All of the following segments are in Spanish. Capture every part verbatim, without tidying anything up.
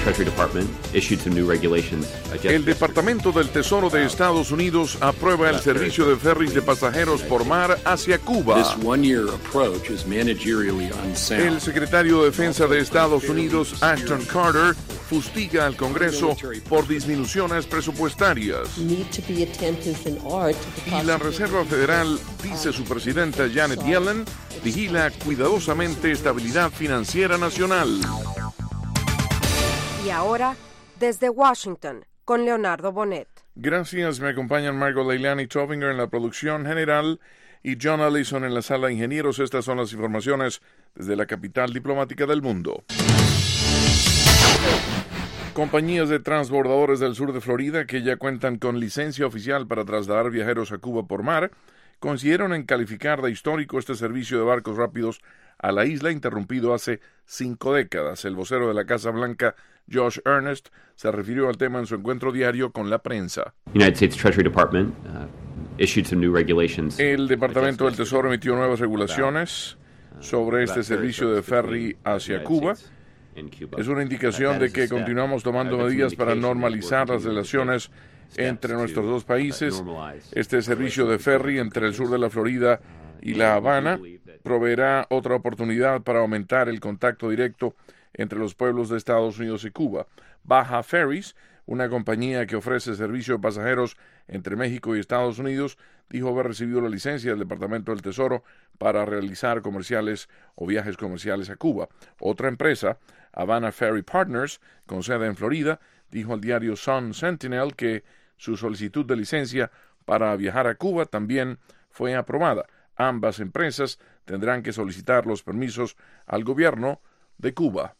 El Departamento del Tesoro de Estados Unidos aprueba el servicio de ferries de pasajeros por mar hacia Cuba. El secretario de Defensa de Estados Unidos, Ashton Carter, fustiga al Congreso por disminuciones presupuestarias. Y la Reserva Federal, dice su presidenta Janet Yellen, vigila cuidadosamente estabilidad financiera nacional. Y ahora, desde Washington, con Leonardo Bonet. Gracias, me acompañan Margot Leilani Tovinger en la producción general y John Allison en la sala de ingenieros. Estas son las informaciones desde la capital diplomática del mundo. Compañías de transbordadores del sur de Florida que ya cuentan con licencia oficial para trasladar viajeros a Cuba por mar, coincidieron en calificar de histórico este servicio de barcos rápidos a la isla, interrumpido hace cinco décadas. El vocero de la Casa Blanca, Josh Earnest, se refirió al tema en su encuentro diario con la prensa. United States Treasury Department uh, issued some new regulations. El Departamento del Tesoro emitió nuevas regulaciones sobre este servicio de ferry hacia Cuba. Es una indicación de que continuamos tomando medidas para normalizar las relaciones entre nuestros dos países. Este servicio de ferry entre el sur de la Florida y La Habana proveerá otra oportunidad para aumentar el contacto directo entre los pueblos de Estados Unidos y Cuba. Baja Ferries, una compañía que ofrece servicio de pasajeros entre México y Estados Unidos, dijo haber recibido la licencia del Departamento del Tesoro para realizar comerciales o viajes comerciales a Cuba. Otra empresa, Havana Ferry Partners, con sede en Florida, dijo al diario Sun Sentinel que su solicitud de licencia para viajar a Cuba también fue aprobada. Ambas empresas tendrán que solicitar los permisos al gobierno de Cuba.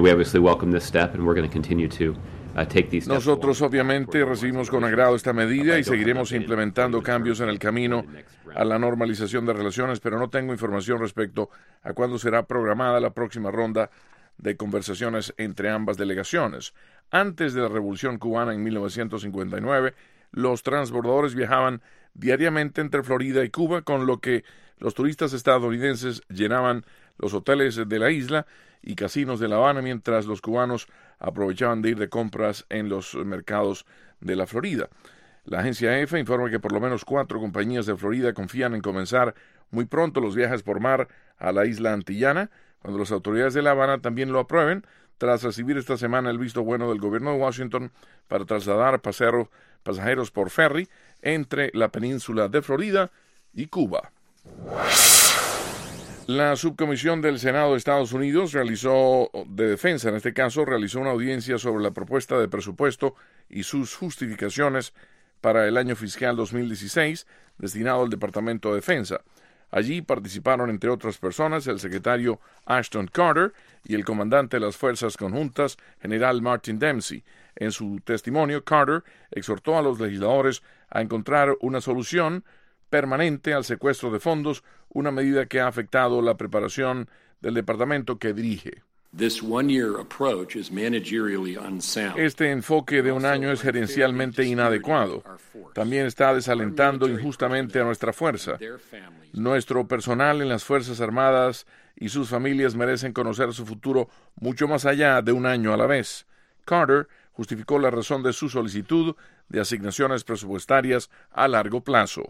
Nosotros obviamente recibimos con agrado esta medida y seguiremos implementando cambios en el camino a la normalización de relaciones, pero no tengo información respecto a cuándo será programada la próxima ronda de conversaciones entre ambas delegaciones. Antes de la Revolución Cubana en mil novecientos cincuenta y nueve, los transbordadores viajaban diariamente entre Florida y Cuba, con lo que los turistas estadounidenses llenaban los hoteles de la isla y casinos de La Habana, mientras los cubanos aprovechaban de ir de compras en los mercados de la Florida. La agencia E F E informa que por lo menos cuatro compañías de Florida confían en comenzar muy pronto los viajes por mar a la isla antillana, cuando las autoridades de La Habana también lo aprueben, tras recibir esta semana el visto bueno del gobierno de Washington para trasladar pasero, pasajeros por ferry entre la península de Florida y Cuba. La subcomisión del Senado de Estados Unidos realizó, de defensa en este caso, realizó una audiencia sobre la propuesta de presupuesto y sus justificaciones para el año fiscal dos mil dieciséis destinado al Departamento de Defensa. Allí participaron, entre otras personas, el secretario Ashton Carter y el comandante de las Fuerzas Conjuntas, general Martin Dempsey. En su testimonio, Carter exhortó a los legisladores a encontrar una solución permanente al secuestro de fondos, una medida que ha afectado la preparación del departamento que dirige. Este enfoque de un año es gerencialmente inadecuado. También está desalentando injustamente a nuestra fuerza. Nuestro personal en las Fuerzas Armadas y sus familias merecen conocer su futuro mucho más allá de un año a la vez. Carter justificó la razón de su solicitud de asignaciones presupuestarias a largo plazo.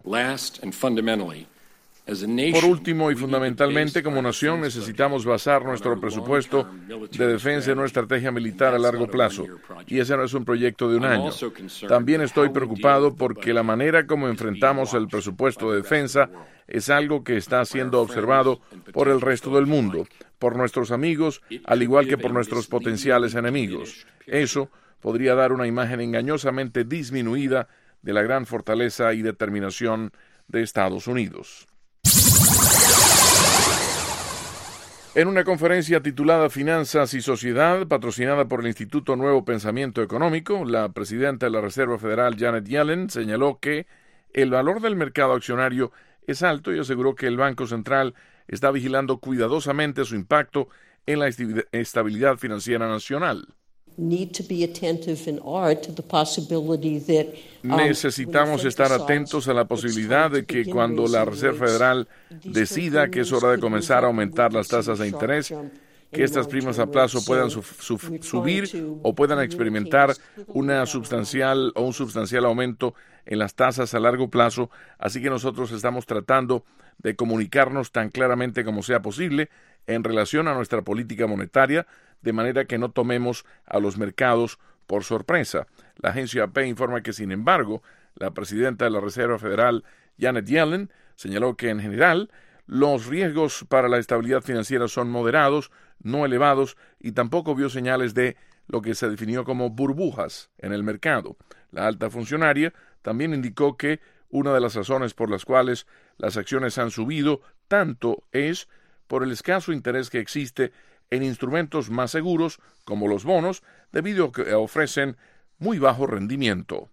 Por último y fundamentalmente, como nación, necesitamos basar nuestro presupuesto de defensa en una estrategia militar a largo plazo, y ese no es un proyecto de un año. También estoy preocupado porque la manera como enfrentamos el presupuesto de defensa es algo que está siendo observado por el resto del mundo, por nuestros amigos, al igual que por nuestros potenciales enemigos. Eso podría dar una imagen engañosamente disminuida de la gran fortaleza y determinación de Estados Unidos. En una conferencia titulada Finanzas y Sociedad, patrocinada por el Instituto Nuevo Pensamiento Económico, la presidenta de la Reserva Federal, Janet Yellen, señaló que el valor del mercado accionario es alto y aseguró que el Banco Central está vigilando cuidadosamente su impacto en la estabilidad financiera nacional. Necesitamos estar atentos a la posibilidad de que cuando la Reserva Federal decida que es hora de comenzar a aumentar las tasas de interés, que estas primas a plazo puedan su, su, subir o puedan experimentar una sustancial o un sustancial aumento en las tasas a largo plazo, así que nosotros estamos tratando de comunicarnos tan claramente como sea posible en relación a nuestra política monetaria, de manera que no tomemos a los mercados por sorpresa. La agencia A P informa que, sin embargo, la presidenta de la Reserva Federal, Janet Yellen, señaló que en general los riesgos para la estabilidad financiera son moderados, no elevados, y tampoco vio señales de lo que se definió como burbujas en el mercado. La alta funcionaria también indicó que una de las razones por las cuales las acciones han subido tanto es por el escaso interés que existe en instrumentos más seguros, como los bonos, debido a que ofrecen muy bajo rendimiento.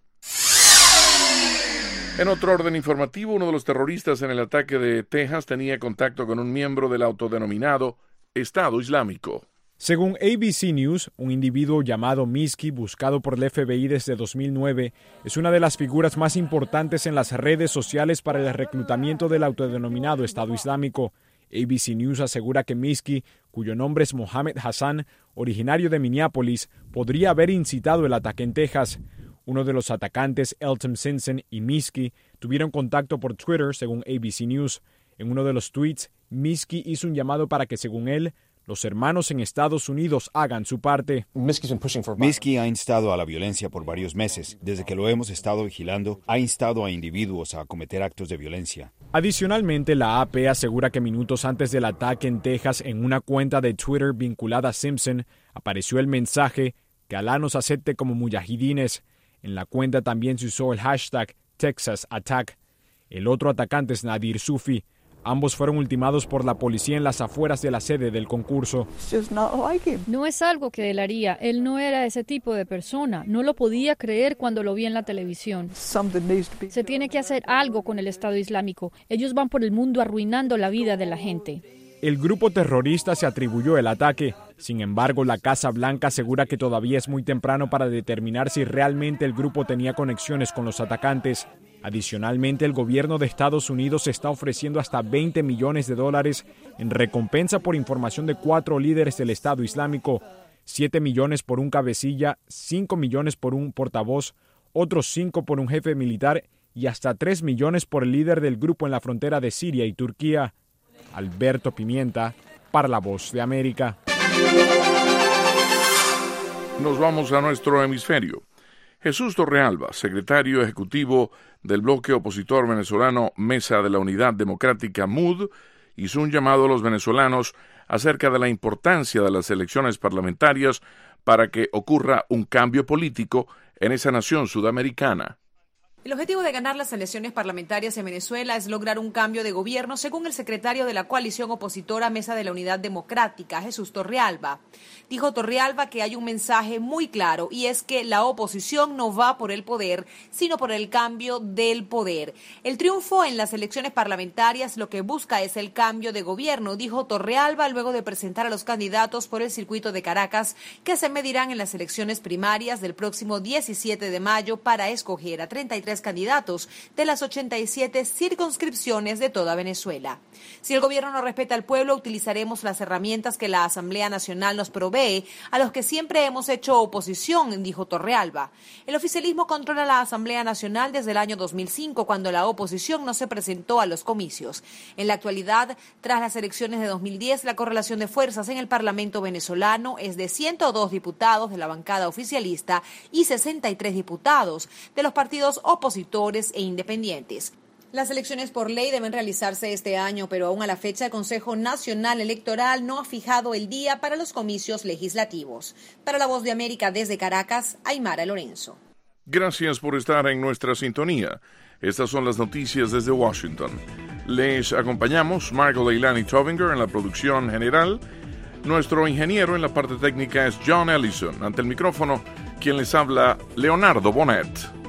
En otro orden informativo, uno de los terroristas en el ataque de Texas tenía contacto con un miembro del autodenominado Estado Islámico. Según A B C News, un individuo llamado Miski, buscado por el F B I desde dos mil nueve, es una de las figuras más importantes en las redes sociales para el reclutamiento del autodenominado Estado Islámico. A B C News asegura que Miski, cuyo nombre es Mohammed Hassan, originario de Minneapolis, podría haber incitado el ataque en Texas. Uno de los atacantes, Elton Simpson, y Miski tuvieron contacto por Twitter, según A B C News. En uno de los tweets, Miski hizo un llamado para que, según él, los hermanos en Estados Unidos hagan su parte. Miski ha instado a la violencia por varios meses. Desde que lo hemos estado vigilando, ha instado a individuos a cometer actos de violencia. Adicionalmente, la A P asegura que minutos antes del ataque en Texas, en una cuenta de Twitter vinculada a Simpson, apareció el mensaje que Alá nos acepte como mujahidines. En la cuenta también se usó el hashtag Texas Attack. El otro atacante es Nadir Sufi. Ambos fueron ultimados por la policía en las afueras de la sede del concurso. No es algo que él haría. Él no era ese tipo de persona. No lo podía creer cuando lo vi en la televisión. Se tiene que hacer algo con el Estado Islámico. Ellos van por el mundo arruinando la vida de la gente. El grupo terrorista se atribuyó el ataque. Sin embargo, la Casa Blanca asegura que todavía es muy temprano para determinar si realmente el grupo tenía conexiones con los atacantes. Adicionalmente, el gobierno de Estados Unidos está ofreciendo hasta veinte millones de dólares en recompensa por información de cuatro líderes del Estado Islámico, siete millones por un cabecilla, cinco millones por un portavoz, otros cinco por un jefe militar y hasta tres millones por el líder del grupo en la frontera de Siria y Turquía. Alberto Pimienta, para La Voz de América. Nos vamos a nuestro hemisferio. Jesús Torrealba, secretario ejecutivo del bloque opositor venezolano Mesa de la Unidad Democrática M U D, hizo un llamado a los venezolanos acerca de la importancia de las elecciones parlamentarias para que ocurra un cambio político en esa nación sudamericana. El objetivo de ganar las elecciones parlamentarias en Venezuela es lograr un cambio de gobierno, según el secretario de la coalición opositora Mesa de la Unidad Democrática, Jesús Torrealba. Dijo Torrealba que hay un mensaje muy claro y es que la oposición no va por el poder, sino por el cambio del poder. El triunfo en las elecciones parlamentarias lo que busca es el cambio de gobierno, dijo Torrealba luego de presentar a los candidatos por el circuito de Caracas que se medirán en las elecciones primarias del próximo diecisiete de mayo para escoger a treinta y tres candidatos de las ochenta y siete circunscripciones de toda Venezuela. Si el gobierno no respeta al pueblo, utilizaremos las herramientas que la Asamblea Nacional nos provee, a los que siempre hemos hecho oposición, dijo Torrealba. El oficialismo controla la Asamblea Nacional desde el año dos mil cinco, cuando la oposición no se presentó a los comicios. En la actualidad, tras las elecciones de dos mil diez, la correlación de fuerzas en el Parlamento venezolano es de ciento dos diputados de la bancada oficialista y sesenta y tres diputados de los partidos opositores opositores e independientes. Las elecciones por ley deben realizarse este año, pero aún a la fecha el Consejo Nacional Electoral no ha fijado el día para los comicios legislativos. Para La Voz de América desde Caracas, Aymara Lorenzo. Gracias por estar en nuestra sintonía. Estas son las noticias desde Washington. Les acompañamos Michael Leilani Tovinger en la producción general. Nuestro ingeniero en la parte técnica es John Ellison. Ante el micrófono, quien les habla, Leonardo Bonet.